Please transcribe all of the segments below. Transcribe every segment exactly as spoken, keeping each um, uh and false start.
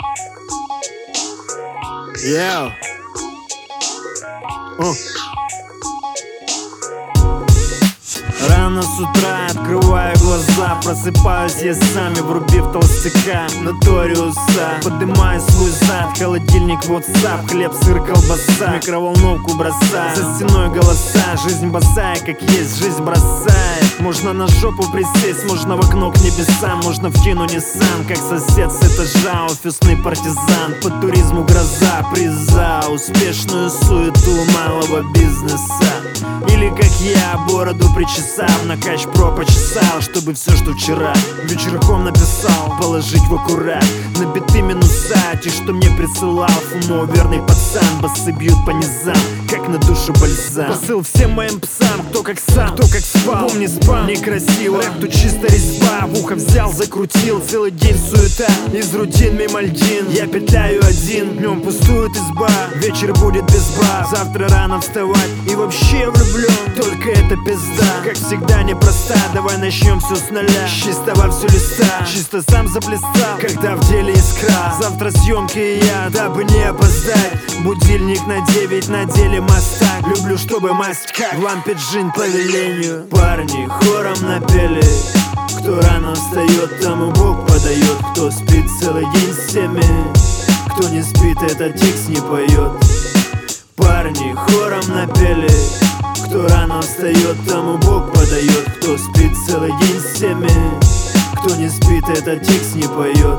Yeah. Uh. Рано с утра открываю глаза, просыпаюсь я сам и врубив толстяка Ноториуса. Поднимаю свой зад, холодильник, WhatsApp, хлеб, сыр, колбаса, микроволновку бросаю, за стеной голоса. Жизнь босая, как есть, жизнь бросает. Можно на жопу присесть, можно в окно к небесам, можно в кино Nissan, как сосед с этажа, офисный партизан. По туризму гроза, приза, успешную суету малого бизнеса. Или как я, бороду причесал, на Кач Про почесал, чтобы все, что вчера вечерком написал, положить в аккурат. На биты минуса, те, что мне присылал Фумо, верный пацан. Басы бьют по низам, как на душу бальзам. Посыл всем моим псам, кто как сам, кто как спал. Помни, спам, некрасиво, рэп тут чисто резьба. В ухо взял, закрутил, целый день суета. Из рутин мимо льдин, я петляю один. Днем пустует изба, вечер будет без баб. Завтра рано вставать и вообще влюблен, только это пизда. Как всегда непроста, давай начнем все с нуля. С чистого все листа, чисто сам заплясал, когда в деле искра. Завтра съемки и я, дабы не опоздать. Будильник на девять, на деле мастак. Люблю, чтобы масть как в лампе джин по велению. Парни хором напели, кто рано встает, тому Бог подает. Кто спит целый день с всеми, кто не спит, этот текст не поет. Парни хором напели, кто рано встает, тому Бог подает. Кто спит целый день с всеми, кто не спит, этот текст не поет.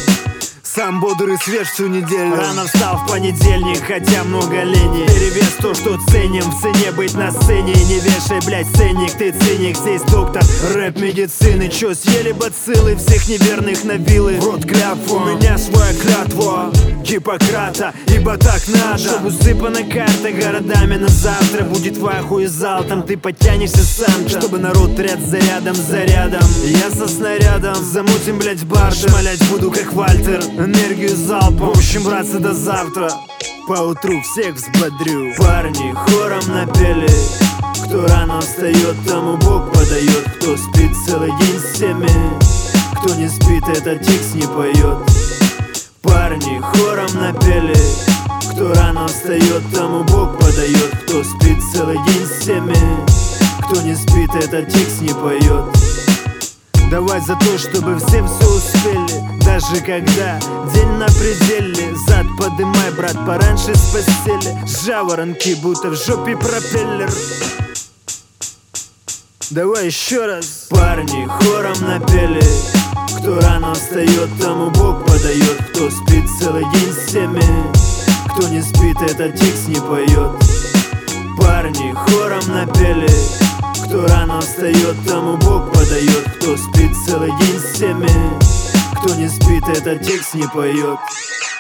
Сам бодрый свеж всю неделю. Рано встал в понедельник, хотя много лени. Перевес то, что ценим, в цене быть на сцене. И не вешай, блять, ценник, ты циник. Здесь доктор рэп медицины. Чё, съели бациллы, всех неверных набилы в рот клятву. У меня своя клятва Гиппократа, ибо так надо. Чтоб усыпана карта городами на завтра. Будет в ахуе зал, там ты подтянешься сам. Чтобы народ ряд за рядом, за рядом. Я со снарядом, замутим, блять, бартер. Шмалять буду, как Вальтер, энергию залпом. В общем, братцы, до завтра. Поутру всех взбодрю. Парни хором напели, кто рано встает, тому Бог подает. Кто спит целый день с всеми, кто не спит, этот текст не поет. Парни хором напели, кто рано встает, тому Бог подает. Кто спит целый день с всеми, кто не спит, этот текст не поет. Давай за то, чтобы все все успели, даже когда день на пределе. Зад подымай, брат, пораньше с постели. Жаворонки, будто в жопе пропеллер. Давай еще раз. Парни хором напели, кто рано встает, тому Бог подает. Кто спит целый день с всеми, кто не спит, этот текст не поет. Парни хором напели, кто рано встает, тому Бог подает. Кто спит целый день с всеми, кто не спит, этот текст не поет.